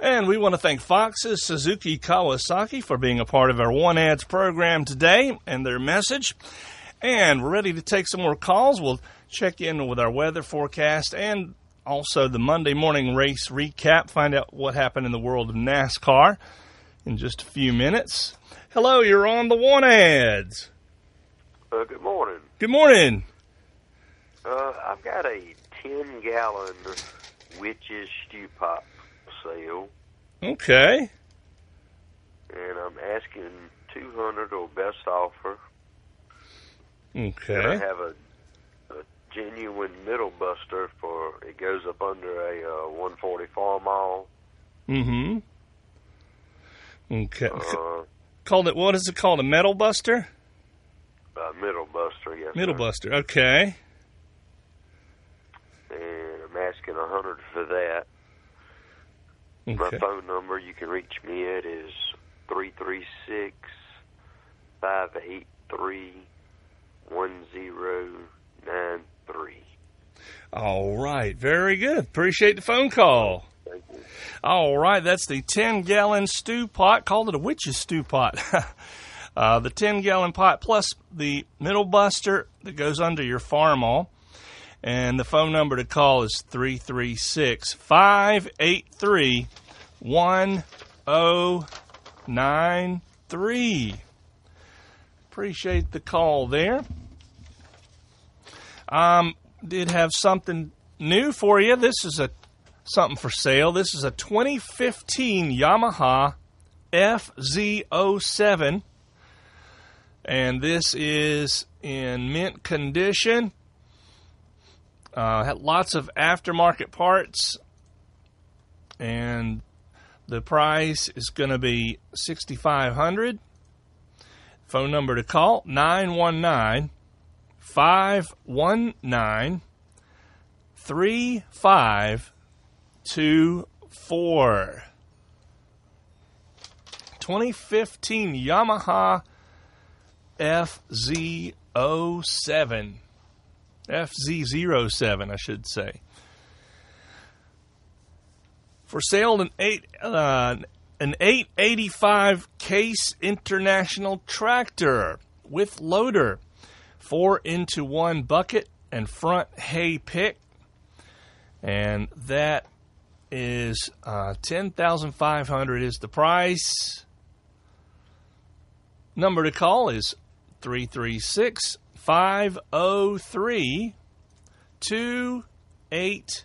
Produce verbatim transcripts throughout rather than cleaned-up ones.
And we want to thank Fox's Suzuki Kawasaki for being a part of our One Ads program today and their message. And we're ready to take some more calls. We'll check in with our weather forecast and also the Monday morning race recap, find out what happened in the world of NASCAR in just a few minutes. Hello, you're on the One Ads. Uh, good morning. Good morning. Uh, I've got a ten-gallon Witch's Stew Pot for sale. Okay. And I'm asking two hundred dollars or best offer. Okay. And I have a, a genuine middle buster for, it goes up under a uh, one forty farm mile. Mm-hmm. Okay. Uh, called it, what is it called, a metal buster? Uh, middle buster, yes. Middle sir. buster, okay. And I'm asking a hundred for that. Okay. My phone number you can reach me at is three three six, five eight three, one zero nine three. All right, very good. Appreciate the phone call. Thank you. All right, that's the ten-gallon stew pot. Called it a witch's stew pot. uh, the ten-gallon pot plus the middle buster that goes under your farm-all. And the phone number to call is three three six, five eight three, one zero nine three. Appreciate the call there. Um, did have something new for you. This is a something for sale. This is a twenty fifteen Yamaha F Z oh seven. And this is in mint condition. Uh, had lots of aftermarket parts, and the price is going to be six thousand five hundred dollars. Phone number to call, nine one nine, five one nine, three five two four. twenty fifteen Yamaha F Z oh seven. F Z zero seven, I should say. For sale, an eight uh, an eight eighty-five Case International tractor with loader, four into one bucket and front hay pick, and that is uh, ten thousand five hundred dollars is the price. Number to call is three three six, five oh three, two eight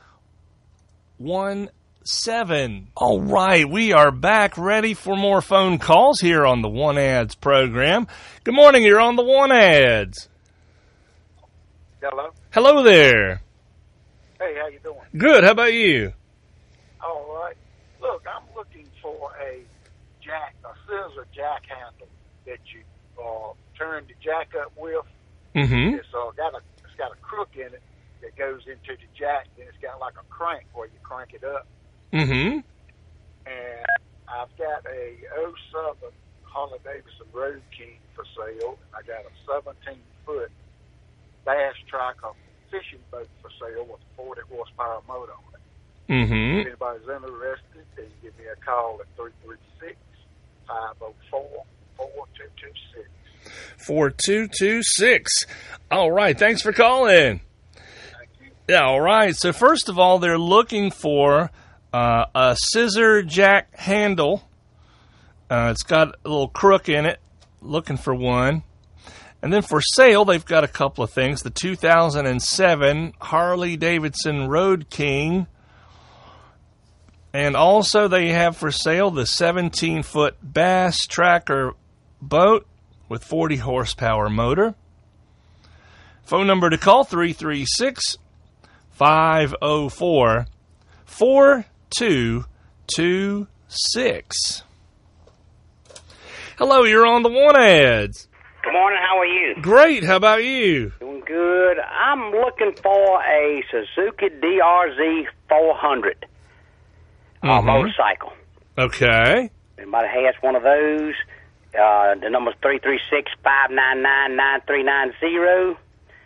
one seven. All right, we are back ready for more phone calls here on the One Ads program. Good morning, you're on the One Ads. Hello. Hello there. Hey, how you doing? Good, how about you? All right. Look, I'm looking for a jack, a scissor jack handle that you uh, turn the jack up with. Mm-hmm. It's uh, got a it's got a crook in it that goes into the jack, and it's got like a crank where you crank it up. Mm-hmm. And I've got a oh seven Harley Davidson Road King for sale. I got a seventeen foot Bass Tracker fishing boat for sale with a forty horsepower motor on it. Mm-hmm. If anybody's interested, then give me a call at three three six, five oh four, four two two six. four two two six. All right, thanks for calling. Thank you. Yeah, all right. So first of all, they're looking for uh, a scissor jack handle. Uh, it's got a little crook in it. Looking for one. And then for sale, they've got a couple of things. The two thousand seven Harley Davidson Road King. And also they have for sale the seventeen foot Bass Tracker boat with forty horsepower motor. Phone number to call, three three six, five oh four, four two two six. Hello, you're on the One Ads. Good morning, how are you? Great, how about you? Doing good. I'm looking for a Suzuki D R Z four hundred uh, Mhm. motorcycle. Okay. Anybody has one of those? Uh, the number's three three six, five nine nine, nine three nine zero.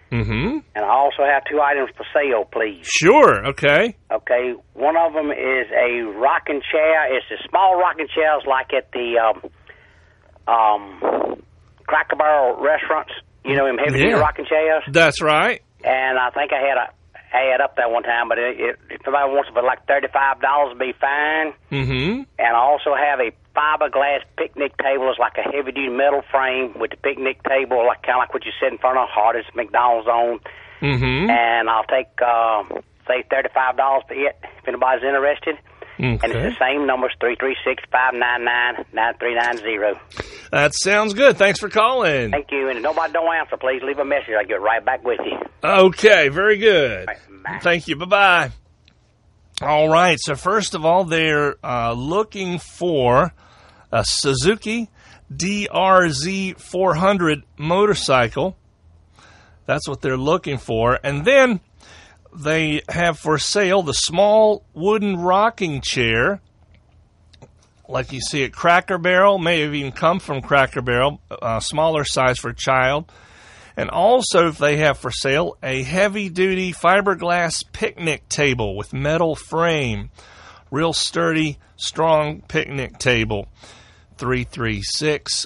Mm-hmm. And I also have two items for sale, please. Sure, okay. Okay, one of them is a rocking chair. It's a small rocking chairs like at the um, um, Cracker Barrel restaurants. You know, them heavy-duty Yeah. rocking chairs. That's right. And I think I had a ad up there one time, but it, it, if somebody wants it for like thirty-five dollars, it'd be fine. Mm-hmm. And I also have a fiberglass picnic table. It's like a heavy-duty metal frame with the picnic table, like kind of like what you sit in front of, hardest McDonald's on. Mm-hmm. And I'll take, uh, say, thirty-five dollars for it if anybody's interested. Okay. And it's the same numbers, three three six, five nine nine, nine three nine zero. That sounds good. Thanks for calling. Thank you. And if nobody don't answer, please leave a message. I'll get right back with you. Okay, very good. Right, bye. Thank you. Bye-bye. All right, so first of all, they're uh, looking for a Suzuki D R Z four hundred motorcycle. That's what they're looking for. And then they have for sale the small wooden rocking chair, like you see at Cracker Barrel, may have even come from Cracker Barrel, uh, smaller size for a child. And also they have for sale a heavy-duty fiberglass picnic table with metal frame. Real sturdy, strong picnic table. three three six,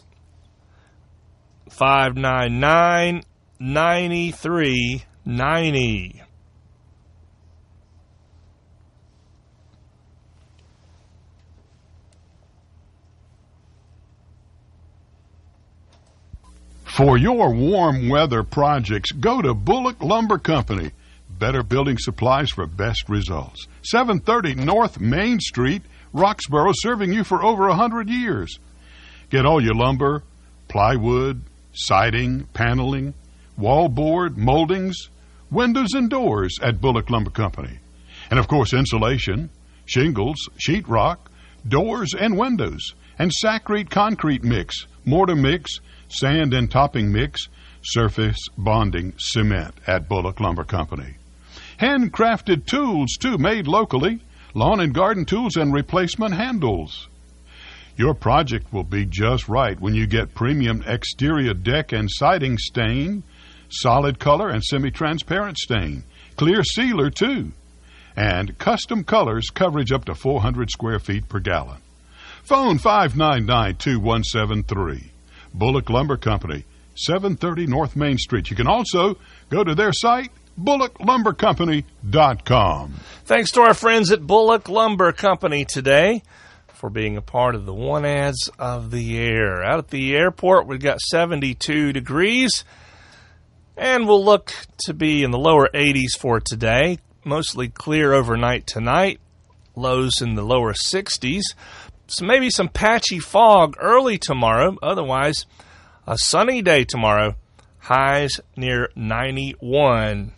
five nine nine, nine three nine zero. For your warm weather projects, go to Bullock Lumber Company. Better building supplies for best results. seven thirty North Main Street, Roxborough, serving you for over one hundred years. Get all your lumber, plywood, siding, paneling, wallboard, moldings, windows and doors at Bullock Lumber Company. And of course, insulation, shingles, sheetrock, doors and windows, and Sakrete concrete mix, mortar mix, sand and topping mix, surface bonding cement at Bullock Lumber Company. Handcrafted tools, too, made locally, lawn and garden tools and replacement handles. Your project will be just right when you get premium exterior deck and siding stain, solid color and semi-transparent stain, clear sealer, too, and custom colors, coverage up to four hundred square feet per gallon. Phone five nine nine, two one seven three. Bullock Lumber Company, seven thirty North Main Street. You can also go to their site, bullock lumber company dot com. Thanks to our friends at Bullock Lumber Company today for being a part of the One Ads of the Air. Out at the airport, we've got seventy-two degrees, and we'll look to be in the lower eighties for today. Mostly clear overnight tonight, lows in the lower sixties. So maybe some patchy fog early tomorrow. Otherwise, a sunny day tomorrow. Highs near ninety-one.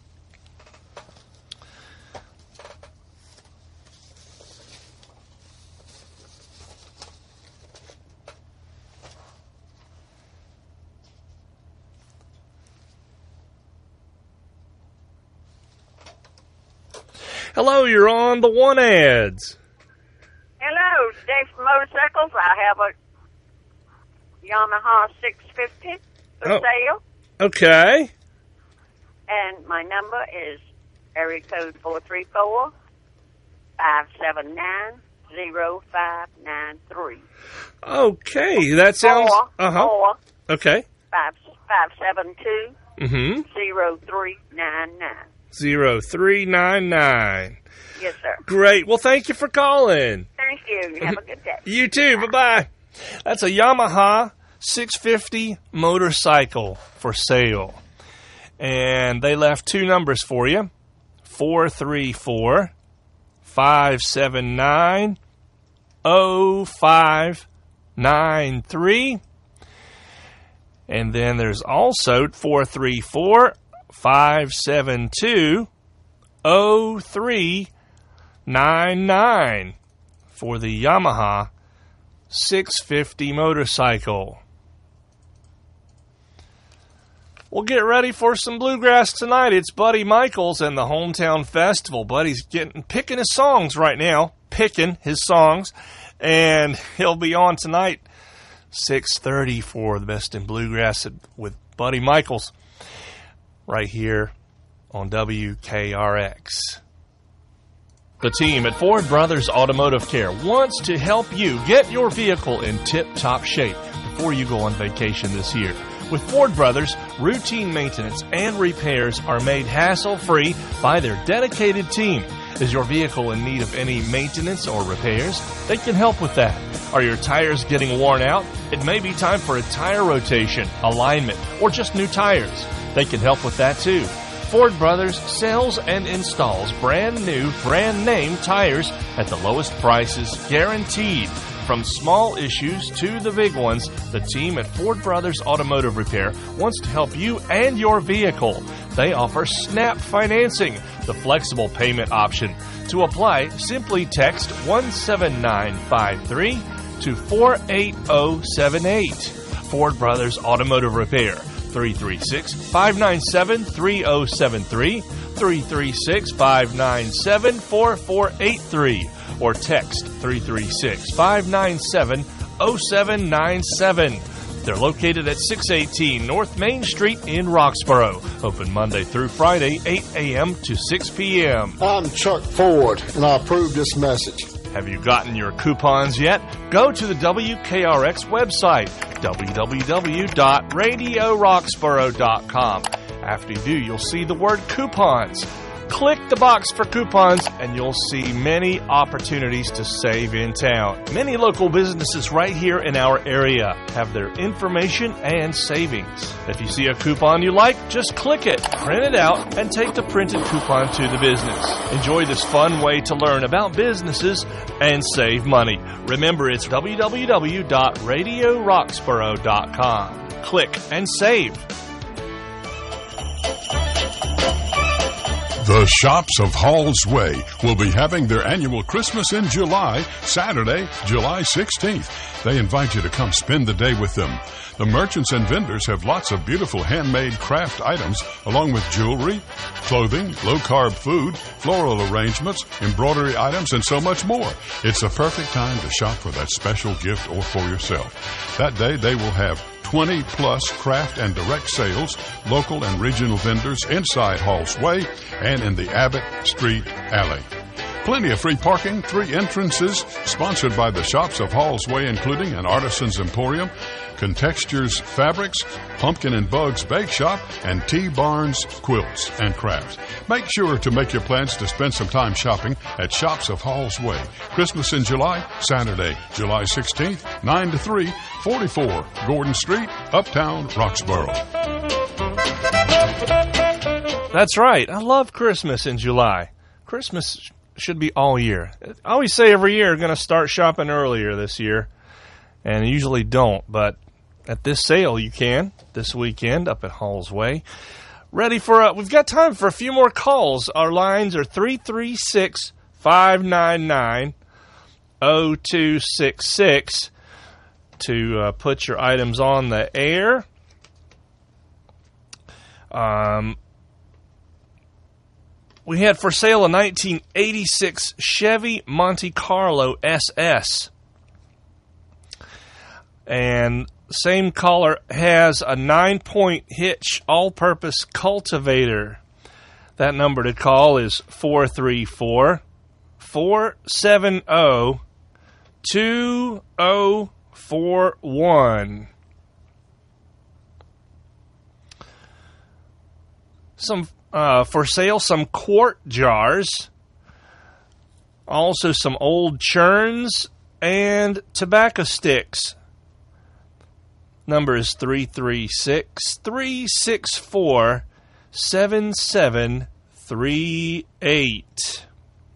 Hello, you're on the One Ads. Hello, Dave from Motorcycles. I have a Yamaha six fifty for Oh. sale, Okay. and my number is area code four three four, five seven nine, zero five nine three. Okay, that sounds... Or, Uh-huh. or Okay. five five seven two, Mm-hmm. zero three nine nine. Zero three nine nine. Yes, sir. Great. Well, thank you for calling. Thank you. You have a good day. You too. Bye-bye. That's a Yamaha six fifty motorcycle for sale. And they left two numbers for you. four three four, five seven nine, zero five nine three. And then there's also four three four, five seven two, zero three nine nine for the Yamaha six fifty motorcycle. We'll get ready for some bluegrass tonight. It's Buddy Michaels and the Hometown Festival. Buddy's getting picking his songs right now, picking his songs, and he'll be on tonight six thirty for the Best in Bluegrass with Buddy Michaels. right here on W K R X. The team at Ford Brothers Automotive Care wants to help you get your vehicle in tip-top shape before you go on vacation this year. With Ford Brothers, routine maintenance and repairs are made hassle-free by their dedicated team. Is your vehicle in need of any maintenance or repairs? They can help with that. Are your tires getting worn out? It may be time for a tire rotation, alignment, or just new tires. They can help with that too. Ford Brothers sells and installs brand new, brand name tires at the lowest prices guaranteed. From small issues to the big ones, the team at Ford Brothers Automotive Repair wants to help you and your vehicle. They offer SNAP financing, the flexible payment option. To apply, simply text one seven nine five three to four eight zero seven eight. Ford Brothers Automotive Repair, three three six, five nine seven, three zero seven three, three three six, five nine seven, four four eight three, or text three three six, five nine seven, zero seven nine seven. They're located at six eighteen North Main Street in Roxborough. Open Monday through Friday, eight a.m. to six p.m. I'm Chuck Ford, and I approve this message. Have you gotten your coupons yet? Go to the W K R X website, w w w dot radio roxborough dot com. After you do, you'll see the word coupons. Click the box for coupons and you'll see many opportunities to save in town. Many local businesses right here in our area have their information and savings. If you see a coupon you like, just click it, print it out, and take the printed coupon to the business. Enjoy this fun way to learn about businesses and save money. Remember, it's w w w dot radio roxborough dot com. Click and save. The Shops of Halls Way will be having their annual Christmas in July, Saturday, July sixteenth. They invite you to come spend the day with them. The merchants and vendors have lots of beautiful handmade craft items, along with jewelry, clothing, low-carb food, floral arrangements, embroidery items, and so much more. It's a perfect time to shop for that special gift or for yourself. That day, they will have twenty plus craft and direct sales, local and regional vendors inside Halls Way and in the Abbott Street Alley. Plenty of free parking, three entrances, sponsored by the Shops of Halls Way, including an Artisans Emporium, Contextures Fabrics, Pumpkin and Bugs Bake Shop, and T. Barnes Quilts and Crafts. Make sure to make your plans to spend some time shopping at Shops of Halls Way. Christmas in July, Saturday, July sixteenth, nine to three, forty-four Gordon Street, Uptown, Roxborough. That's right. I love Christmas in July. Christmas should be all year. I always say every year, going to start shopping earlier this year, and usually don't, but at this sale you can, this weekend up at Halls Way. Ready for a, we've got time for a few more calls. Our lines are three three six, five nine nine, zero two six six to uh, put your items on the air. Um... We had for sale a nineteen eighty-six Chevy Monte Carlo S S. And same caller has a nine-point hitch all-purpose cultivator. That number to call is four three four, four seven zero, two zero four one. Some Uh, for sale, some quart jars, also some old churns, and tobacco sticks. Number is three three six, three six four, seven seven three eight.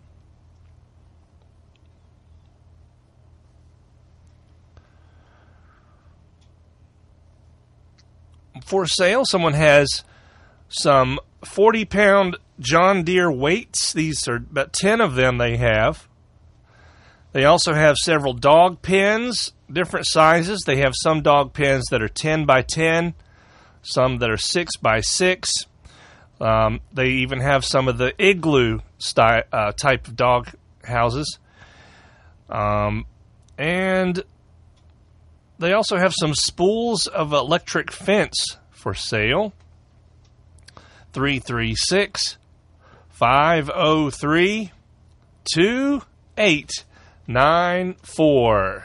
For sale, someone has some forty-pound John Deere weights. These are about ten of them they have. They also have several dog pens, different sizes. They have some dog pens that are ten by ten, some that are six by six. Um, they even have some of the igloo style, uh, type of dog houses. Um, and they also have some spools of electric fence for sale. three three six, five oh three, two eight nine four.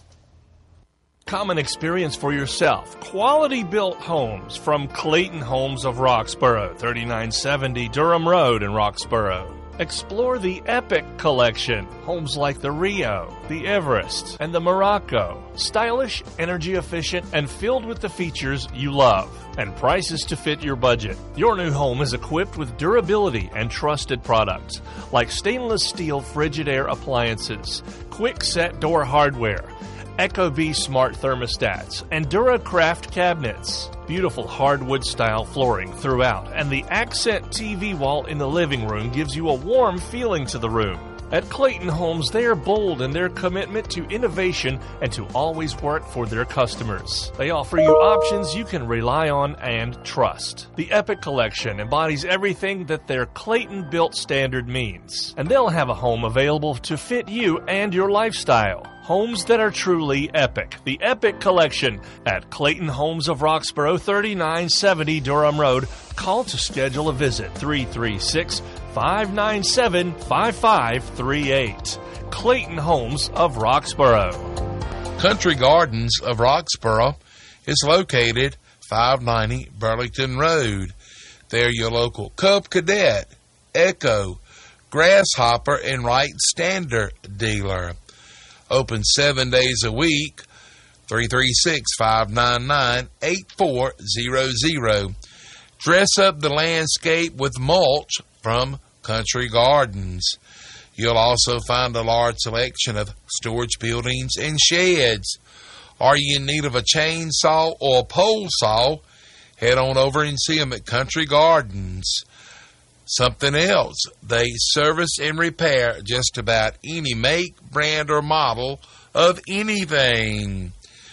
Come and experience for yourself quality built homes from Clayton Homes of Roxborough, thirty-nine seventy Durham Road in Roxborough. Explore the Epic Collection, homes like the Rio, the Everest, and the Morocco. Stylish, energy efficient, and filled with the features you love, and prices to fit your budget. Your new home is equipped with durability and trusted products like stainless steel Frigidaire appliances, quick set door hardware, Ecobee smart thermostats, and DuraCraft cabinets. Beautiful hardwood style flooring throughout, and the accent T V wall in the living room gives you a warm feeling to the room. At Clayton Homes, they are bold in their commitment to innovation and to always work for their customers. They offer you options you can rely on and trust. The Epic Collection embodies everything that their Clayton-built standard means, and they'll have a home available to fit you and your lifestyle. Homes that are truly epic. The Epic Collection at Clayton Homes of Roxborough, thirty-nine seventy Durham Road. Call to schedule a visit, three three six, five nine seven, five five three eight. Clayton Homes of Roxborough. Country Gardens of Roxborough is located five ninety Burlington Road. They're your local Cub Cadet, Echo, Grasshopper, and Wright Standard dealer. Open seven days a week, three three six, five nine nine, eight four zero zero. Dress up the landscape with mulch from Country Gardens. You'll also find a large selection of storage buildings and sheds. Are you in need of a chainsaw or a pole saw? Head on over and see them at Country Gardens. Something else, they service and repair just about any make, brand, or model of anything.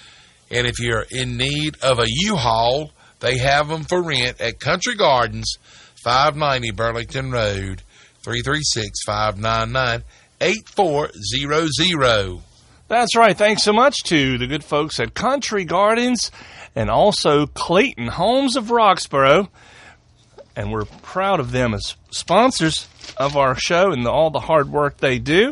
And if you're in need of a U-Haul, they have them for rent at Country Gardens, five ninety Burlington Road, three three six, five nine nine, eight four zero zero. That's right. Thanks so much to the good folks at Country Gardens and also Clayton Homes of Roxborough. And we're proud of them as sponsors of our show and the, all the hard work they do.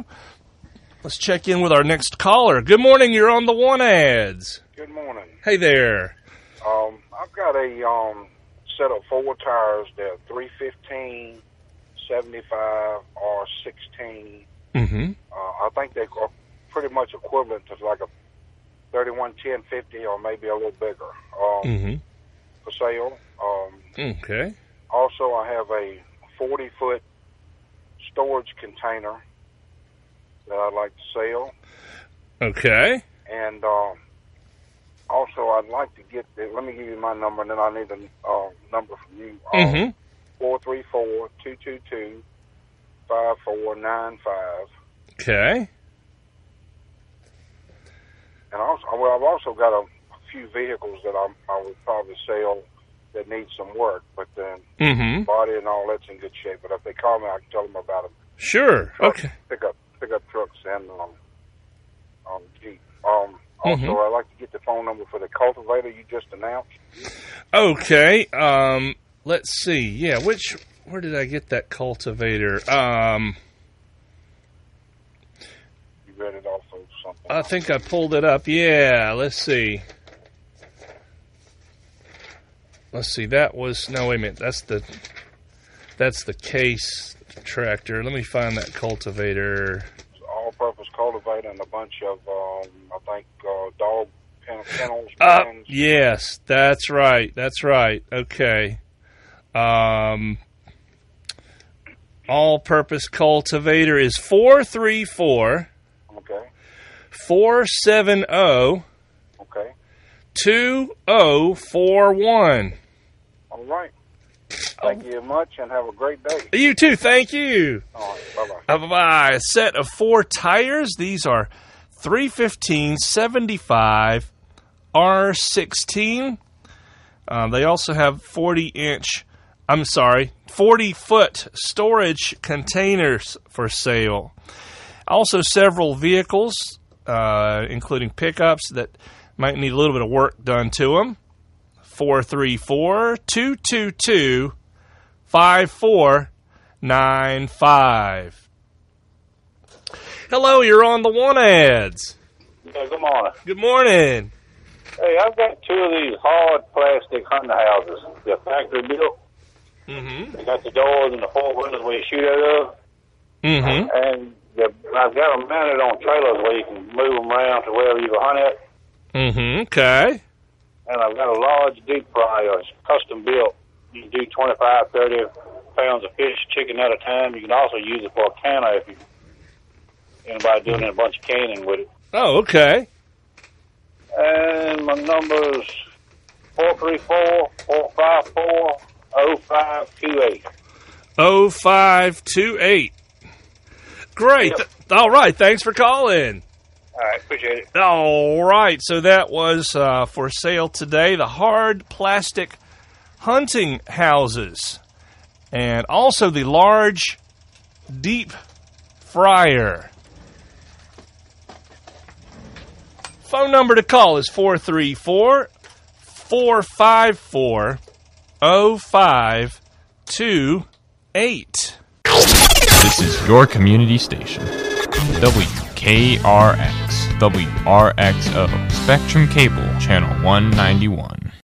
Let's check in with our next caller. Good morning. You're on the One Ads. Good morning. Hey there. Um, I've got a um, set of four tires. They're three fifteen, seventy-five, or sixteen. Mm-hmm. Uh, I think they're pretty much equivalent to like a thirty-one ten fifty or maybe a little bigger um, Mm-hmm. for sale. Um, Okay. Also, I have a forty-foot storage container that I'd like to sell. Okay. And um, also, I'd like to get the, let me give you my number, and then I need a uh, number from you. Mm-hmm. four three four, two two two, five four nine five. Okay. And also, well, I've also got a, a few vehicles that I'm, I would probably sell that need some work, but the Mm-hmm. body and all that's in good shape. But if they call me, I can tell them about them. Sure. Trucks, Okay. Pickup, pickup trucks and um, um, Jeep. Um, also, Mhm. I'd like to get the phone number for the cultivator you just announced. Okay. Um, let's see. Yeah, which, where did I get that cultivator? Um, You read it off of something. I think I pulled it up. Yeah, let's see. Let's see. That was, no, wait a minute. That's the, that's the case tractor. Let me find that cultivator. All-purpose cultivator and a bunch of, um, I think, uh, dog pen- kennels. Uh, pens. yes, that's right. That's right. Okay. Um, all-purpose cultivator is four three four, Okay. four seven zero, Okay. two zero four one. All right. Thank you very much, and have a great day. You too. Thank you. All right. Bye-bye. Uh, bye-bye. A set of four tires. These are three fifteen seventy-five R sixteen. Um, they also have forty inch, I'm sorry, forty foot storage containers for sale. Also several vehicles, uh, including pickups that might need a little bit of work done to them. four three four, two two two, five four nine five. Hello, you're on the one ads. Yeah, good morning. Good morning. Hey, I've got two of these hard plastic hunting houses. They're factory built. Mm-hmm. They got the doors and the four windows where you shoot out of. Mm-hmm. And they're, I've got them mounted on trailers where you can move them around to wherever you go hunt at. Mm-hmm. Okay. And I've got a large deep fryer. It's custom built. You can do twenty-five, thirty pounds of fish, chicken at a time. You can also use it for a canner if you anybody doing a bunch of canning with it. Oh, okay. And my number's four three four, four five four, oh five two eight. oh five two eight. Great. Yep. All right. Thanks for calling. All right, appreciate it. All right. So that was uh, for sale today, the hard plastic hunting houses. And also the large deep fryer. Phone number to call is four three four, four five four, oh five two eight. This is your community station. W K R X, W R X O, Spectrum Cable, Channel one ninety-one.